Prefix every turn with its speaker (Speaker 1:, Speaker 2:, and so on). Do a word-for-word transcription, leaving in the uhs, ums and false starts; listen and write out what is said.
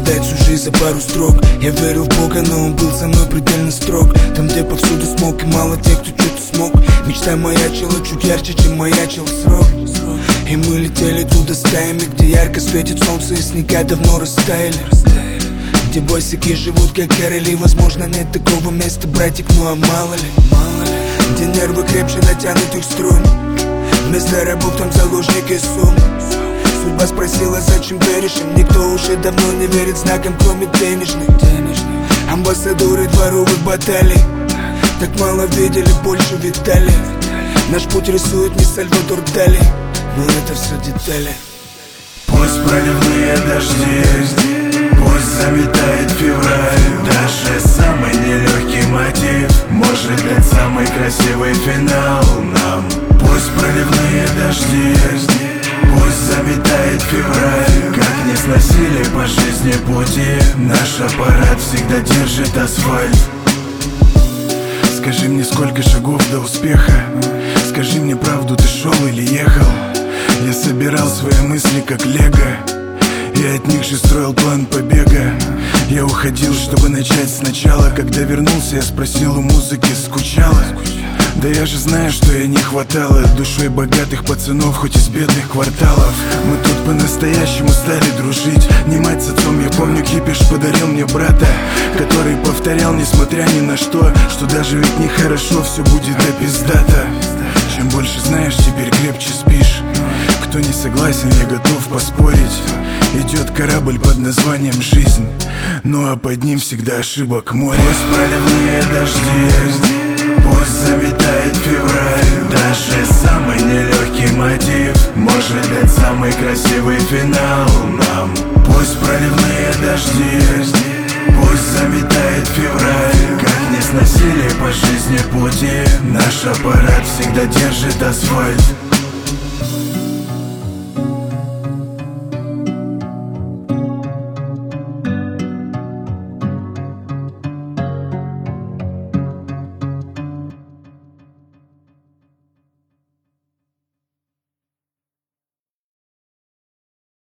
Speaker 1: отдать всю жизнь за пару строк. Я верил в Бога, но он был со мной предельно строг. Там, где повсюду смог, и мало тех, кто что-то смог. Мечта маячила чуть ярче, чем маячил срок. И мы летели туда стаями, где ярко светит солнце и снега давно растаяли. Где босики живут как короли. Возможно, нет такого места, братик, ну а мало ли. Где нервы крепче натянутых струн. Вместо рабов там заложники сум. Судьба спросила, зачем веришь им. Никто уже давно не верит знаком, кроме денежных. Амбассадоры дворовых баталий так мало видели, больше видали. Наш путь рисует не Сальвадор Дали, но это все детали.
Speaker 2: Пусть проливные дожди, пусть заметает февраль. Даже самый нелегкий мотив может дать самый красивый финал нам. Пусть проливные дожди, пусть заметает февраль. Как не сносили по жизни пути, наш аппарат всегда держит асфальт. Скажи мне, сколько шагов до успеха? Скажи мне правду, ты шел или ехал? Я собирал свои мысли как лего, и от них же строил план побега. Я уходил, чтобы начать сначала. Когда вернулся, я спросил у музыки, скучала? Да я же знаю, что ей не хватало душой богатых пацанов, хоть из бедных кварталов. Мы тут по-настоящему стали дружить. Не мать с отцом, я помню, Кипиш подарил мне брата, который повторял, несмотря ни на что, что даже ведь нехорошо, все будет да пиздата. Чем больше знаешь, теперь крепче спишь. Кто не согласен, я готов поспорить. Идет корабль под названием «Жизнь», ну а под ним всегда ошибок море. Пусть проливные дожди, пусть заметает февраль. Даже самый нелегкий мотив может дать самый красивый финал нам. Пусть проливные дожди, пусть заметает февраль. Как не сносили по жизни пути, наш аппарат всегда держит асфальт.